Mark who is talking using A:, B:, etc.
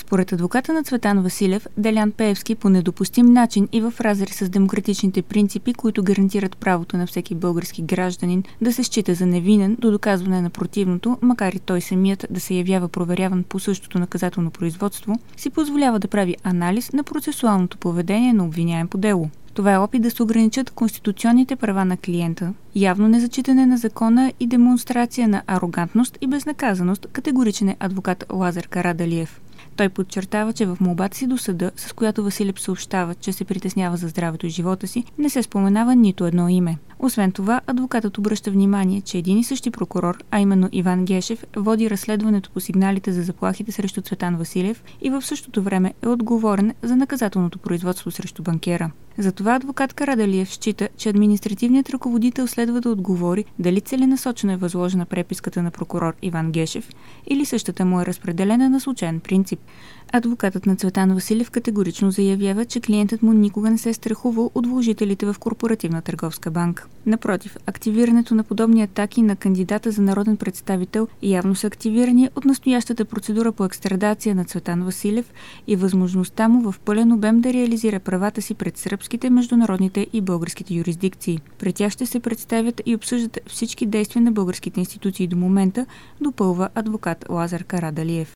A: Според адвоката на Цветан Василев, Делян Пеевски по недопустим начин и в разрез с демократичните принципи, които гарантират правото на всеки български гражданин да се счита за невинен до доказване на противното, макар и той самият да се явява проверяван по същото наказателно производство, си позволява да прави анализ на процесуалното поведение на обвиняем по дело. Това е опит да се ограничат конституционните права на клиента, явно незачитане на закона и демонстрация на арогантност и безнаказаност, категоричен е адвокат Лазар Карадалиев. Той подчертава, че в молбата си до съда, с която Василев съобщава, че се притеснява за здравето и живота си, не се споменава нито едно име. Освен това, адвокатът обръща внимание, че един и същи прокурор, а именно Иван Гешев, води разследването по сигналите за заплахите срещу Цветан Василев и в същото време е отговорен за наказателното производство срещу банкера. Затова адвокат Карадалиев счита, че административният ръководител следва да отговори дали целенасочено е възложена преписката на прокурор Иван Гешев или същата му е разпределена на случайен принцип. Адвокатът на Цветан Василев категорично заявява, че клиентът му никога не се е страхувал от вложителите в Корпоративна търговска банка. Напротив, активирането на подобни атаки на кандидата за народен представител явно са активирани от настоящата процедура по екстрадация на Цветан Василев и възможността му в пълен обем да реализира правата си пред сръбските, международните и българските юрисдикции. Пред тях ще се представят и обсъждат всички действия на българските институции до момента, допълва адвокат Лазар Карадалиев.